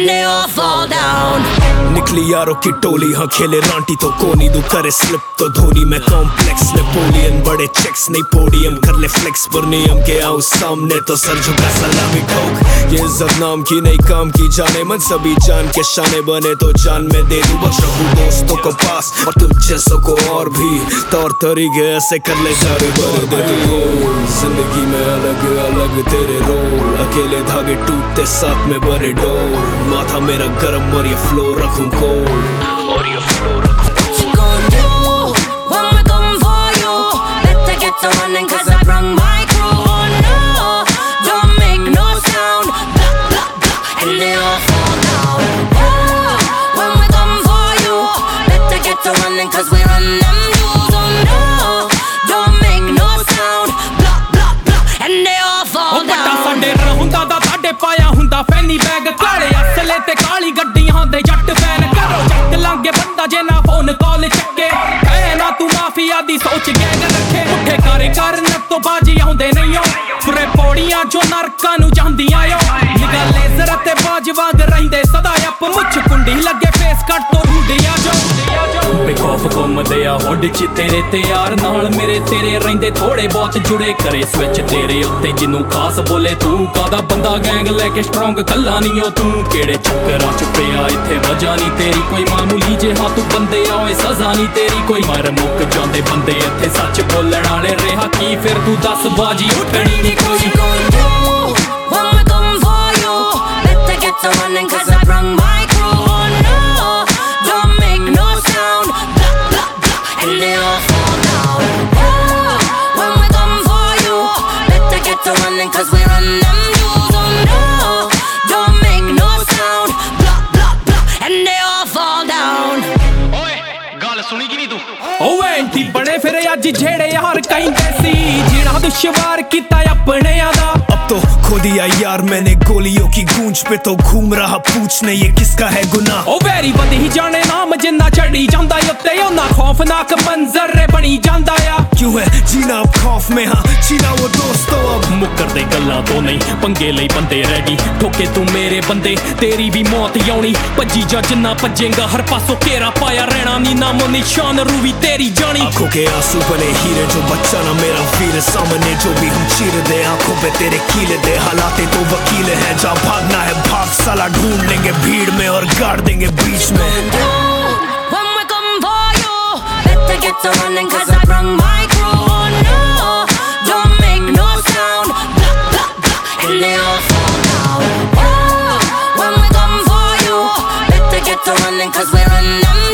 and they all fall down. निकली यारों की टोली, हाँ खेले रांटी तो कोनी, दू करे स्लिप तो धोनी। मैं कॉम्प्लेक्स नेपोलियन, बड़े चेक्स नहीं पोडियम, कर ले फ्लेक्स पर नियम के आऊं सामने तो सर झुका सलामी ठोक। ये इज्जत नाम की नहीं काम की जाने मन, सभी जान के शाने बने तो जान में दे दूं। बख्श रखूं दोस्तों को पास और तुम जैसों को और भी, तौर तरीके ऐसे कर ले सारे भर दे दो। जिंदगी में अलग अलग तेरे रोल, अकेले धागे टूटते साथ में बने डोर। माथा मेरा गरम और ये फ्लो रखूं cold, और ये फ्लो रखूं। What you gon' do when we come for you? Better get to running 'cause I brung my crew. Oh no, don't make no sound, blah blah blah, and they all fall down. Oh, when we come for you, better get to running 'cause we run them dudes. Oh no, don't make no sound, blah blah blah, and they all fall down. बड़ा Sunday रहूंदा दा ताड़े पाया हुंदा फैनी bag, काले असले ते काली गड्डियां दे जट फैन। करो जट लांगे बंदा जे ना फोन कॉल चक्के, ऐ ना तू माफिया दी सोच गैंग रखे। उठे कर न तो बाजी आउंदे नहीं हो, पूरे पौड़ियां जो नरकां नू जांदियां यो। निगाह लेज़र ते बाज वांग रहिंदे सदा अप, मुछ कुंडी लगे फेस कट तो रूडिया जो। बेखौफ घुमदे आ हुड च तेरे ते यार नाल मेरे तेरे रहिंदे थोड़े बहुत जुड़े, करे स्विच तेरे उत्ते जिन्नू खास बोले तू कादा बंदा गैंग लेके स्ट्रॉन्ग कल्ला नहीं हो तू। केड़े चक्करां च पिया इत्थे वजह नहीं तेरी कोई मामूली जे, हाँ तू बंदे आए सजा नहीं तेरी कोई। मर मुक जांदे बंदे इत्थे सच बोलण वाले रेहा की, फिर तू दस बाजी उठनी नहीं कोई। What you gon' do when we come for you? Better get to running 'cause I brung my crew. Oh no, don't make no sound, blah blah blah, and they all fall down. Oh, when we come for you, better get to running 'cause we run them dudes. Oh no, don't make no sound, blah blah blah, and they all fall down. ओए गल सुनी कि नहीं तू? ओ anti बने फिर अज जेड़े यार कहिंदे सी, जिहड़ा दुश्वार कीता अपने दा। अब तो खो दिया यार मैंने गोलियों की गूंज पे, तो घूम रहा पूछने ये किसका है गुनाह। ओ वैरी बदी जाने नाम जिन्ना चढ़ी जांदा उत्ते, ओना खौफनाक मंजर बनी जांदा आ। क्यों है जीना अब खौफ में, हाँ जीना वो दोस्तों अब। मुकर दे गल्लां तो नहीं पंगे लई बंदे रह गई, ठोके तू मेरे बंदे तेरी भी मौत आउणी। भज्जी जा जिन्ना भज्जेगा हर पासों घेरा पाया रहना नी, नामो निशान रूवी तेरी जानी। आंखों के आंसू बने हीरे जो बच्चा ना मेरा वीर, सामने जो भी हम चीर दे आंखों पे तेरे कीले दे। हालातें तो वकील है, जा भागना है भाग साला, ढूंढ लेंगे भीड़ में और गाड़ देंगे बीच में। When we come for you, better get to running 'cause I brung my crew. Oh no, don't make no sound, blah blah blah, and they all fall down. Oh, when we come for you, better get to running 'cause we run them